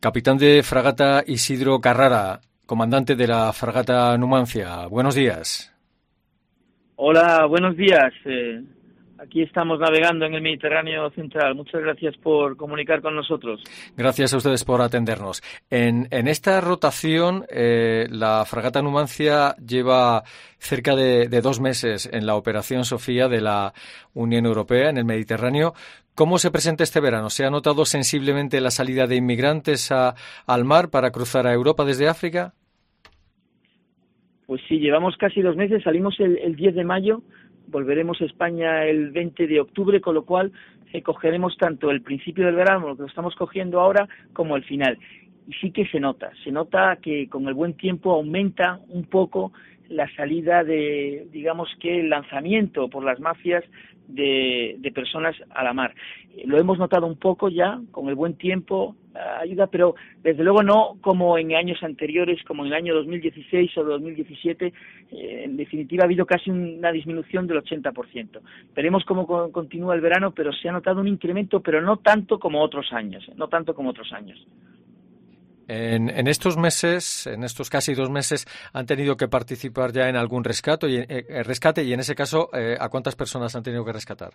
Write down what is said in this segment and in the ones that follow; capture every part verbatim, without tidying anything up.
Capitán de fragata Isidro Carrara, comandante de la fragata Numancia. Buenos días. Hola, buenos días. Eh, aquí estamos navegando en el Mediterráneo Central. Muchas gracias por comunicar con nosotros. Gracias a ustedes por atendernos. En, en esta rotación, eh, la fragata Numancia lleva cerca de, de dos meses en la Operación Sofía de la Unión Europea en el Mediterráneo. ¿Cómo se presenta este verano? ¿Se ha notado sensiblemente la salida de inmigrantes a, al mar para cruzar a Europa desde África? Pues sí, llevamos casi dos meses. Salimos el, el diez de mayo, volveremos a España el veinte de octubre, con lo cual eh, cogeremos tanto el principio del verano, lo que lo estamos cogiendo ahora, como el final. Y sí que se nota, se nota que con el buen tiempo aumenta un poco la salida de, digamos que el lanzamiento por las mafias de, de personas a la mar. Lo hemos notado un poco ya, con el buen tiempo ayuda, pero desde luego no como en años anteriores, como en el año dos mil dieciséis o dos mil diecisiete. Eh, en definitiva ha habido casi una disminución del ochenta por ciento. Veremos cómo continúa el verano, pero se ha notado un incremento, pero no tanto como otros años, no tanto como otros años. En, en estos meses, en estos casi dos meses, han tenido que participar ya en algún rescate y, eh, rescate y en ese caso, eh, ¿a cuántas personas han tenido que rescatar?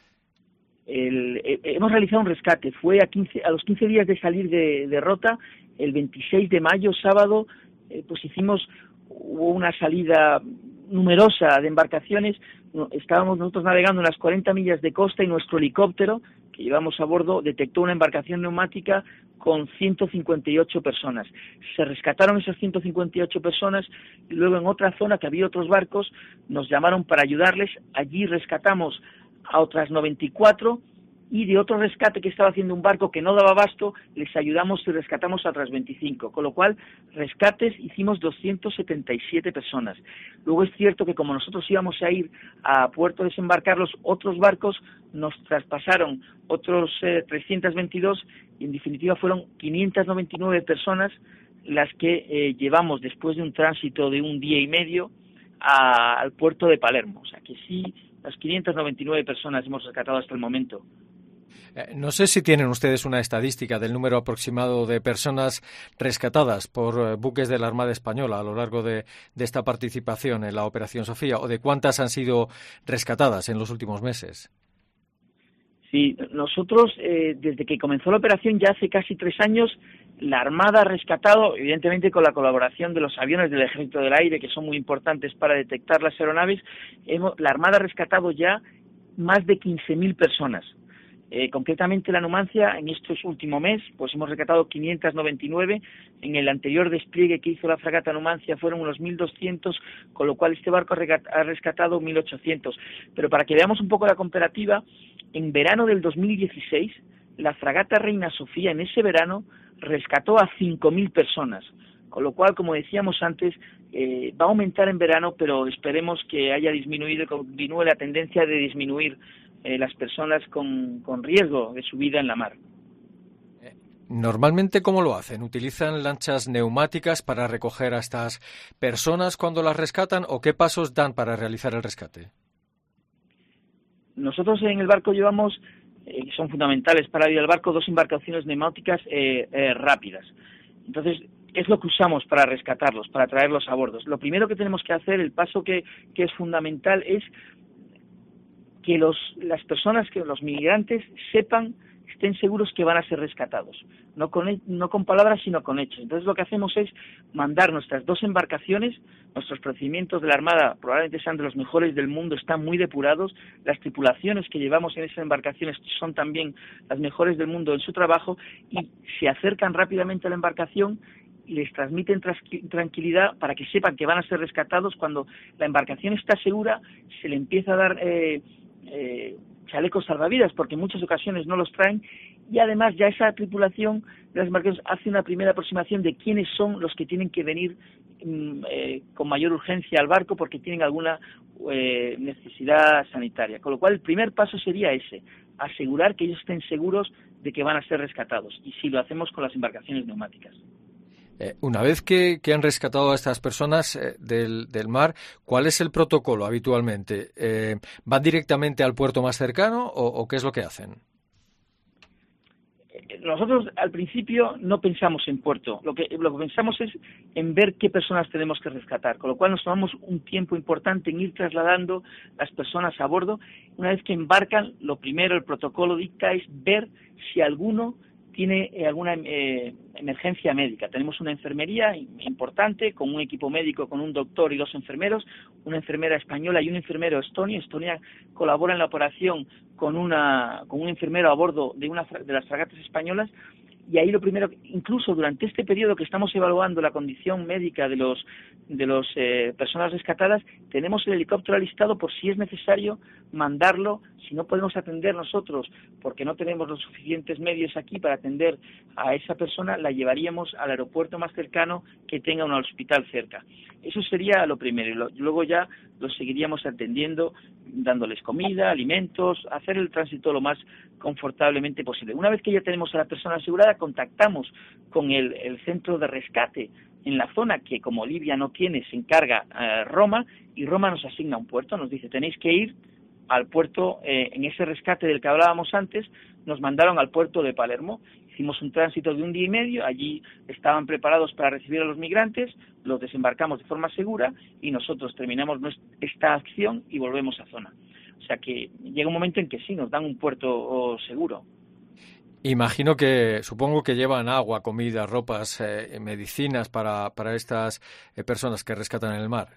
El, eh, hemos realizado un rescate. Fue a, quince, a los quince días de salir de, de Rota, el veintiséis de mayo, sábado, eh, pues hicimos hubo una salida numerosa de embarcaciones. Estábamos nosotros navegando unas cuarenta millas de costa y nuestro helicóptero que llevamos a bordo detectó una embarcación neumática con ciento cincuenta y ocho personas. Se rescataron esas ciento cincuenta y ocho personas y luego en otra zona que había otros barcos nos llamaron para ayudarles. Allí rescatamos a otras noventa y cuatro y de otro rescate que estaba haciendo un barco que no daba abasto, les ayudamos y rescatamos a otras veinticinco, con lo cual rescates hicimos doscientas setenta y siete personas. Luego es cierto que como nosotros íbamos a ir a puerto a desembarcarlos, otros barcos nos traspasaron otros eh, trescientas veintidós y en definitiva fueron quinientas noventa y nueve personas las que eh, llevamos después de un tránsito de un día y medio a, al puerto de Palermo. O sea que sí, las quinientas noventa y nueve personas hemos rescatado hasta el momento. Eh, no sé si tienen ustedes una estadística del número aproximado de personas rescatadas por eh, buques de la Armada Española a lo largo de, de esta participación en la Operación Sofía, o de cuántas han sido rescatadas en los últimos meses. Sí, nosotros, eh, desde que comenzó la operación, ya hace casi tres años, la Armada ha rescatado, evidentemente con la colaboración de los aviones del Ejército del Aire, que son muy importantes para detectar las aeronaves, hemos, la Armada ha rescatado ya más de quince mil personas. Eh, concretamente la Numancia, en estos últimos meses, pues hemos rescatado quinientas noventa y nueve, en el anterior despliegue que hizo la fragata Numancia fueron unos mil doscientos, con lo cual este barco ha rescatado mil ochocientos. Pero para que veamos un poco la comparativa, en verano del dos mil dieciséis, la fragata Reina Sofía en ese verano rescató a cinco mil personas, con lo cual, como decíamos antes, eh, va a aumentar en verano, pero esperemos que haya disminuido, que continúe la tendencia de disminuir Eh, las personas con, con riesgo de su vida en la mar. Normalmente, ¿cómo lo hacen? ¿Utilizan lanchas neumáticas para recoger a estas personas cuando las rescatan o qué pasos dan para realizar el rescate? Nosotros en el barco llevamos, eh, que son fundamentales para ir al barco, dos embarcaciones neumáticas eh, eh, rápidas. Entonces, es lo que usamos para rescatarlos, para traerlos a bordo. Lo primero que tenemos que hacer, el paso que, que es fundamental, es que los, las personas, que los migrantes sepan, estén seguros que van a ser rescatados, no con, no con palabras sino con hechos. Entonces lo que hacemos es mandar nuestras dos embarcaciones, nuestros procedimientos de la Armada probablemente sean de los mejores del mundo, están muy depurados, las tripulaciones que llevamos en esas embarcaciones son también las mejores del mundo en su trabajo y se acercan rápidamente a la embarcación y les transmiten tranquilidad para que sepan que van a ser rescatados. Cuando la embarcación está segura, se le empieza a dar eh, eh, chalecos salvavidas, porque en muchas ocasiones no los traen, y además ya esa tripulación de las embarcaciones hace una primera aproximación de quiénes son los que tienen que venir eh, con mayor urgencia al barco porque tienen alguna eh, necesidad sanitaria. Con lo cual el primer paso sería ese, asegurar que ellos estén seguros de que van a ser rescatados, y si lo hacemos con las embarcaciones neumáticas. Eh, una vez que, que han rescatado a estas personas eh, del, del mar, ¿cuál es el protocolo habitualmente? Eh, ¿Van directamente al puerto más cercano o, o qué es lo que hacen? Nosotros al principio no pensamos en puerto, lo que, lo que pensamos es en ver qué personas tenemos que rescatar, con lo cual nos tomamos un tiempo importante en ir trasladando las personas a bordo. Una vez que embarcan, lo primero, el protocolo dicta es ver si alguno tiene eh, alguna eh, emergencia médica. Tenemos una enfermería importante con un equipo médico, con un doctor y dos enfermeros, una enfermera española y un enfermero estonio. Estonia colabora en la operación con una con un enfermero a bordo de una de las fragatas españolas. Y ahí lo primero, incluso durante este periodo que estamos evaluando la condición médica de los de los eh, personas rescatadas, tenemos el helicóptero alistado por si es necesario mandarlo. Si no podemos atender nosotros porque no tenemos los suficientes medios aquí para atender a esa persona, la llevaríamos al aeropuerto más cercano que tenga un hospital cerca. Eso sería lo primero, y lo, luego ya los seguiríamos atendiendo, dándoles comida, alimentos, hacer el tránsito lo más confortablemente posible. Una vez que ya tenemos a la persona asegurada, contactamos con el, el centro de rescate en la zona que, como Libia no tiene, se encarga eh, Roma, y Roma nos asigna un puerto, nos dice tenéis que ir al puerto, eh, en ese rescate del que hablábamos antes, nos mandaron al puerto de Palermo. Hicimos un tránsito de un día y medio, allí estaban preparados para recibir a los migrantes, los desembarcamos de forma segura y nosotros terminamos esta acción y volvemos a zona. O sea que llega un momento en que sí, nos dan un puerto seguro. Imagino que, supongo que llevan agua, comida, ropas, eh, medicinas para, para estas eh, personas que rescatan en el mar.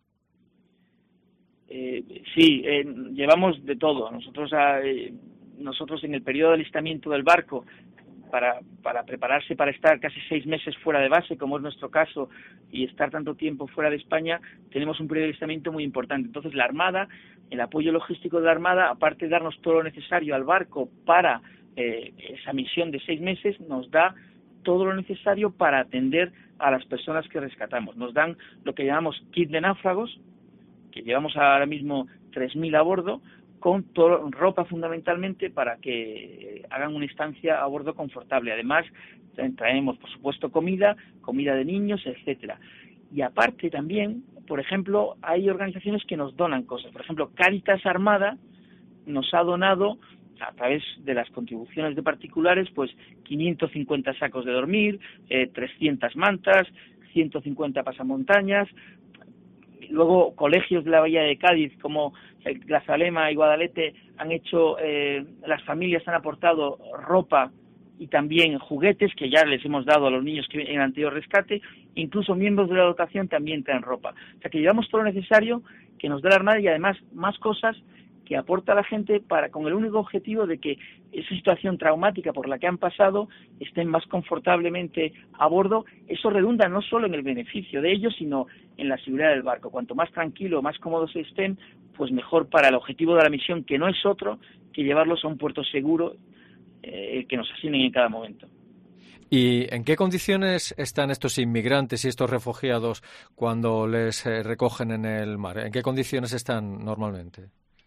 Eh, sí, eh, llevamos de todo. Nosotros, eh, nosotros en el periodo de alistamiento del barco, para, para prepararse para estar casi seis meses fuera de base, como es nuestro caso, y estar tanto tiempo fuera de España, tenemos un periodo de alistamiento muy importante. Entonces la Armada, el apoyo logístico de la Armada, aparte de darnos todo lo necesario al barco para eh, esa misión de seis meses, nos da todo lo necesario para atender a las personas que rescatamos. Nos dan lo que llamamos kit de náufragos, que llevamos ahora mismo tres mil a bordo, con todo, ropa fundamentalmente para que hagan una estancia a bordo confortable. Además, traemos, por supuesto, comida, comida de niños, etcétera. Y aparte también, por ejemplo, hay organizaciones que nos donan cosas. Por ejemplo, Cáritas Armada nos ha donado, a través de las contribuciones de particulares, pues quinientos cincuenta sacos de dormir, eh, trescientas mantas, ciento cincuenta pasamontañas. Luego, colegios de la Bahía de Cádiz, como Grazalema y Guadalete, han hecho, eh, las familias han aportado ropa y también juguetes que ya les hemos dado a los niños que en el anterior rescate. Incluso miembros de la dotación también traen ropa. O sea que llevamos todo lo necesario que nos da la Armada y además más cosas que aporta la gente para, con el único objetivo de que esa situación traumática por la que han pasado estén más confortablemente a bordo. Eso redunda no solo en el beneficio de ellos, sino en la seguridad del barco. Cuanto más tranquilo, más cómodos estén, pues mejor para el objetivo de la misión, que no es otro que llevarlos a un puerto seguro eh, que nos asignen en cada momento. ¿Y en qué condiciones están estos inmigrantes y estos refugiados cuando les eh, recogen en el mar? ¿En qué condiciones están normalmente?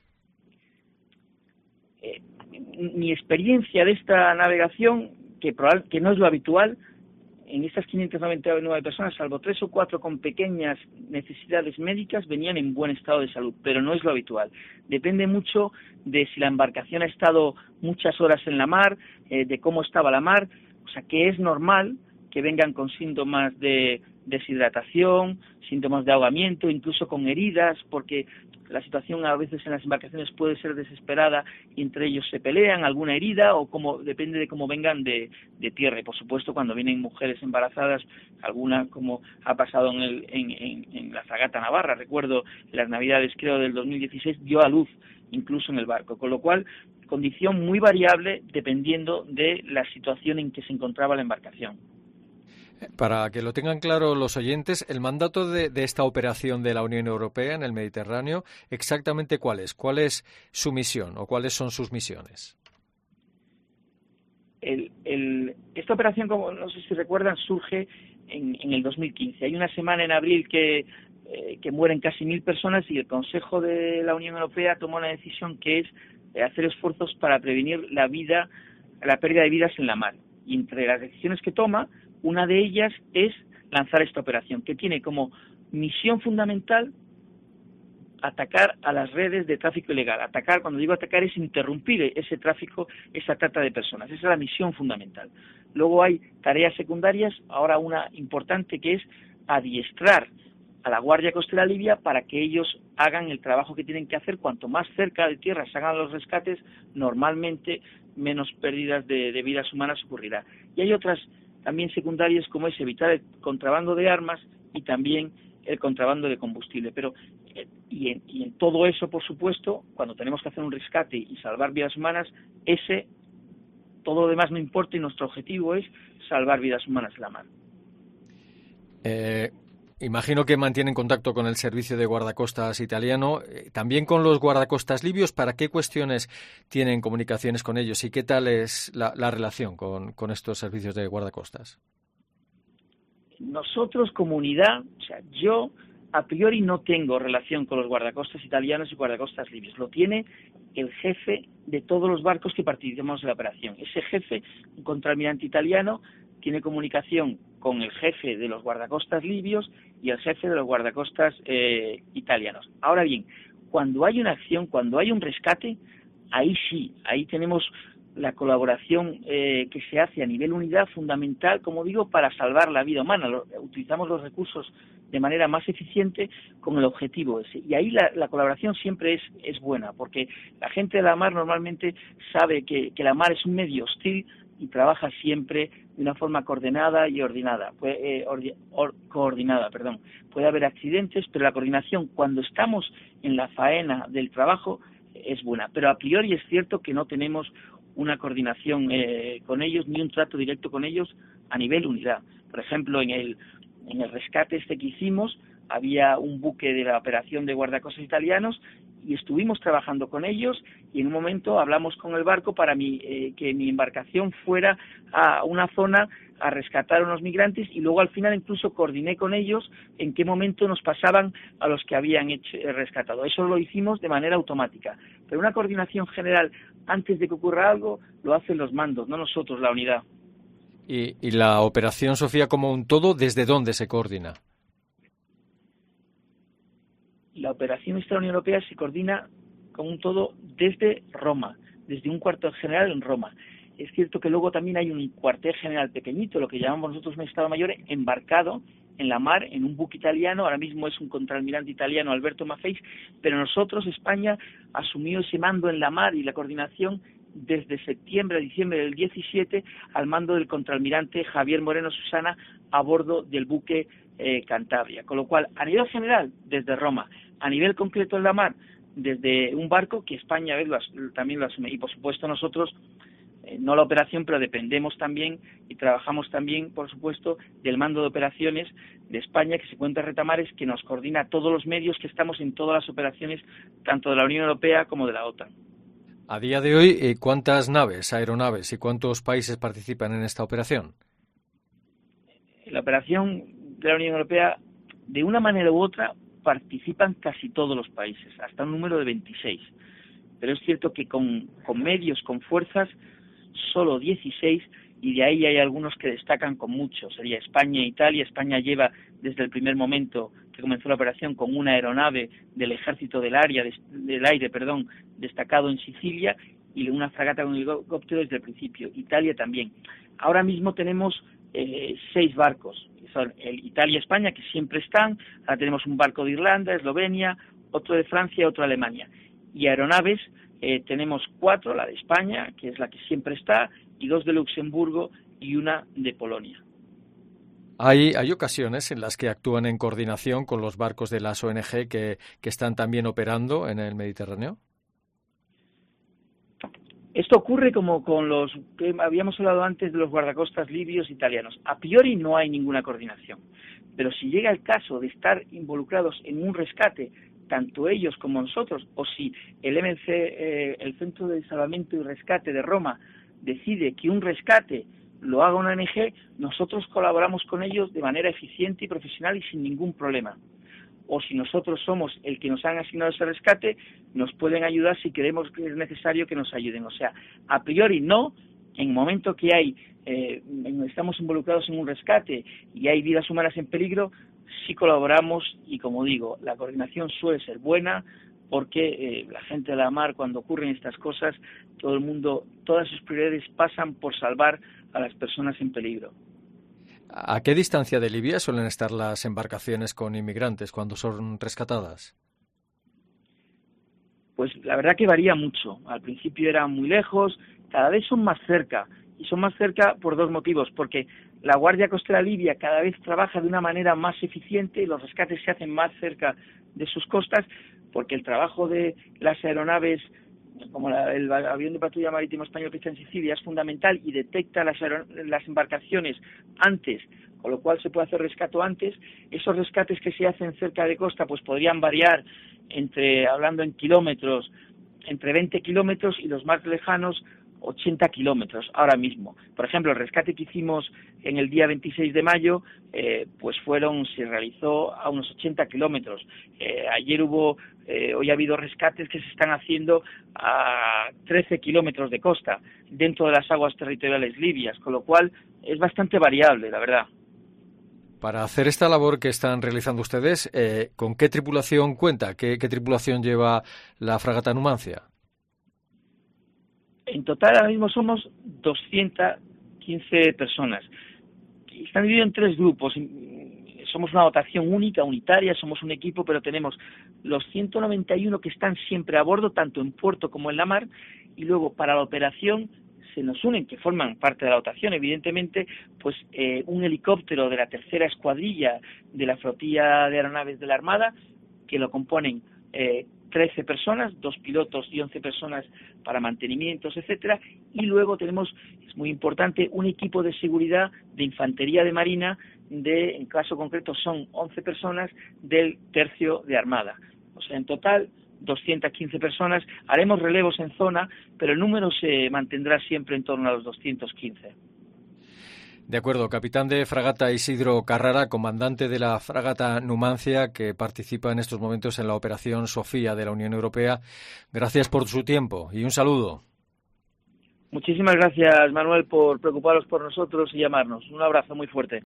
Mi experiencia de esta navegación, que, probable, que no es lo habitual, en estas quinientas noventa y nueve personas, salvo tres o cuatro con pequeñas necesidades médicas, venían en buen estado de salud, pero no es lo habitual. Depende mucho de si la embarcación ha estado muchas horas en la mar, eh, de cómo estaba la mar, o sea que es normal que vengan con síntomas de deshidratación, síntomas de ahogamiento, incluso con heridas, porque la situación a veces en las embarcaciones puede ser desesperada y entre ellos se pelean, alguna herida o como depende de cómo vengan de, de tierra. Y por supuesto cuando vienen mujeres embarazadas, alguna como ha pasado en, el, en, en, en la fragata Navarra, recuerdo en las navidades creo del dos mil dieciséis, dio a luz incluso en el barco, con lo cual condición muy variable dependiendo de la situación en que se encontraba la embarcación. Para que lo tengan claro los oyentes, el mandato de, de esta operación de la Unión Europea en el Mediterráneo, ¿exactamente cuál es? ¿Cuál es su misión o cuáles son sus misiones? El, el, esta operación, como no sé si recuerdan, surge en, en el dos mil quince. Hay una semana en abril que, eh, que mueren casi mil personas y el Consejo de la Unión Europea tomó la decisión que es hacer esfuerzos para prevenir la vida, la pérdida de vidas en la mar. Y entre las decisiones que toma, una de ellas es lanzar esta operación, que tiene como misión fundamental atacar a las redes de tráfico ilegal. Atacar, cuando digo atacar, es interrumpir ese tráfico, esa trata de personas. Esa es la misión fundamental. Luego hay tareas secundarias, ahora una importante, que es adiestrar a la Guardia Costera Libia para que ellos hagan el trabajo que tienen que hacer. Cuanto más cerca de tierra se hagan los rescates, normalmente menos pérdidas de, de vidas humanas ocurrirá. Y hay otras también secundarias, como es evitar el contrabando de armas y también el contrabando de combustible. Pero eh, y, en, y en todo eso, por supuesto, cuando tenemos que hacer un rescate y salvar vidas humanas, ese todo lo demás no importa, y nuestro objetivo es salvar vidas humanas en la mar. Eh, imagino que mantienen contacto con el servicio de guardacostas italiano, eh, también con los guardacostas libios. ¿Para qué cuestiones tienen comunicaciones con ellos y qué tal es la, la relación con, con estos servicios de guardacostas? Nosotros, comunidad, o sea, yo a priori no tengo relación con los guardacostas italianos y guardacostas libios. Lo tiene el jefe de todos los barcos que participamos en la operación. Ese jefe, un contraalmirante italiano, tiene comunicación con el jefe de los guardacostas libios y el jefe de los guardacostas eh, italianos. Ahora bien, cuando hay una acción, cuando hay un rescate, ahí sí, ahí tenemos la colaboración eh, que se hace a nivel unidad, fundamental, como digo, para salvar la vida humana. Lo, utilizamos los recursos de manera más eficiente con el objetivo ese. Y ahí la, la colaboración siempre es, es buena, porque la gente de la mar normalmente sabe que, que la mar es un medio hostil y trabaja siempre de una forma coordinada y ordenada, puede, eh, ordi, or, coordinada, perdón. Puede haber accidentes, pero la coordinación cuando estamos en la faena del trabajo es buena. Pero a priori es cierto que no tenemos una coordinación eh, con ellos, ni un trato directo con ellos a nivel unidad. Por ejemplo, en el, en el rescate este que hicimos, había un buque de la operación de guardacostas italianos y estuvimos trabajando con ellos, y en un momento hablamos con el barco para mi, eh, que mi embarcación fuera a una zona a rescatar a unos migrantes, y luego al final incluso coordiné con ellos en qué momento nos pasaban a los que habían hecho, eh, rescatado. Eso lo hicimos de manera automática, pero una coordinación general antes de que ocurra algo lo hacen los mandos, no nosotros, la unidad. ¿Y, y la Operación Sofía como un todo, desde dónde se coordina? La operación esta de la Unión Europea se coordina como un todo desde Roma, desde un cuartel general en Roma. Es cierto que luego también hay un cuartel general pequeñito, lo que llamamos nosotros un Estado Mayor, embarcado en la mar, en un buque italiano. Ahora mismo es un contraalmirante italiano, Alberto Maffei, pero nosotros, España, asumió ese mando en la mar y la coordinación desde septiembre a diciembre del diecisiete al mando del contraalmirante Javier Moreno Susana a bordo del buque eh, Cantabria. Con lo cual, a nivel general, desde Roma, a nivel concreto en la mar, desde un barco que España ¿ves? Lo, también lo asume. Y por supuesto nosotros, eh, no la operación, pero dependemos también y trabajamos también, por supuesto, del mando de operaciones de España, que se encuentra en Retamares, que nos coordina todos los medios, que estamos en todas las operaciones, tanto de la Unión Europea como de la OTAN. A día de hoy, ¿cuántas naves, aeronaves y cuántos países participan en esta operación? En la operación de la Unión Europea, de una manera u otra, participan casi todos los países, hasta un número de veintiséis. Pero es cierto que con, con medios, con fuerzas, solo dieciséis, y de ahí hay algunos que destacan con mucho. Sería España e Italia. España lleva desde el primer momento que comenzó la operación con una aeronave del ejército del área, del aire, perdón, destacado en Sicilia, y una fragata con helicóptero desde el principio. Italia también. Ahora mismo tenemos eh, seis barcos. Son el Italia-España, que siempre están. Ahora tenemos un barco de Irlanda, Eslovenia, otro de Francia y otro de Alemania. Y aeronaves eh, tenemos cuatro, la de España, que es la que siempre está, y dos de Luxemburgo y una de Polonia. Hay, hay ocasiones en las que actúan en coordinación con los barcos de las O N Ge que, que están también operando en el Mediterráneo. Esto ocurre como con los que habíamos hablado antes de los guardacostas libios italianos. A priori no hay ninguna coordinación, pero si llega el caso de estar involucrados en un rescate, tanto ellos como nosotros, o si el M C, eh, el Centro de Salvamento y Rescate de Roma, decide que un rescate lo haga una O N Ge, nosotros colaboramos con ellos de manera eficiente y profesional y sin ningún problema. O si nosotros somos el que nos han asignado ese rescate, nos pueden ayudar si creemos que es necesario que nos ayuden. O sea, a priori no, En el momento que hay eh, estamos involucrados en un rescate y hay vidas humanas en peligro, sí colaboramos y, como digo, la coordinación suele ser buena porque eh, la gente de la mar, cuando ocurren estas cosas, todo el mundo, todas sus prioridades pasan por salvar a las personas en peligro. ¿A qué distancia de Libia suelen estar las embarcaciones con inmigrantes cuando son rescatadas? Pues la verdad que varía mucho. Al principio eran muy lejos, cada vez son más cerca. Y son más cerca por dos motivos, porque la Guardia Costera Libia cada vez trabaja de una manera más eficiente y los rescates se hacen más cerca de sus costas, porque el trabajo de las aeronaves, como la, el avión de patrulla marítimo español que está en Sicilia, es fundamental y detecta las, las embarcaciones antes, con lo cual se puede hacer rescate antes. Esos rescates que se hacen cerca de costa pues podrían variar entre, hablando en kilómetros, entre veinte kilómetros y los más lejanos ochenta kilómetros ahora mismo. Por ejemplo, el rescate que hicimos en el día veintiséis de mayo, eh, pues fueron, se realizó a unos ochenta kilómetros. Eh, ayer hubo, eh, hoy ha habido rescates que se están haciendo a trece kilómetros de costa, dentro de las aguas territoriales libias, con lo cual es bastante variable, la verdad. Para hacer esta labor que están realizando ustedes, eh, ¿con qué tripulación cuenta? ¿Qué, qué tripulación lleva la fragata Numancia? En total ahora mismo somos doscientas quince personas. Están divididos en tres grupos. Somos una dotación única, unitaria, somos un equipo, pero tenemos los ciento noventa y uno que están siempre a bordo, tanto en puerto como en la mar, y luego para la operación se nos unen, que forman parte de la dotación, evidentemente, pues eh, un helicóptero de la tercera escuadrilla de la flotilla de aeronaves de la Armada, que lo componen eh, trece personas, dos pilotos y once personas para mantenimientos, etcétera, y luego tenemos, es muy importante, un equipo de seguridad de infantería de marina, de, en caso concreto son once personas del tercio de Armada. O sea, en total doscientas quince personas, haremos relevos en zona, pero el número se mantendrá siempre en torno a los doscientos quince. De acuerdo, capitán de fragata Isidro Carrara, comandante de la fragata Numancia, que participa en estos momentos en la operación Sofía de la Unión Europea. Gracias por su tiempo y un saludo. Muchísimas gracias, Manuel, por preocuparos por nosotros y llamarnos. Un abrazo muy fuerte.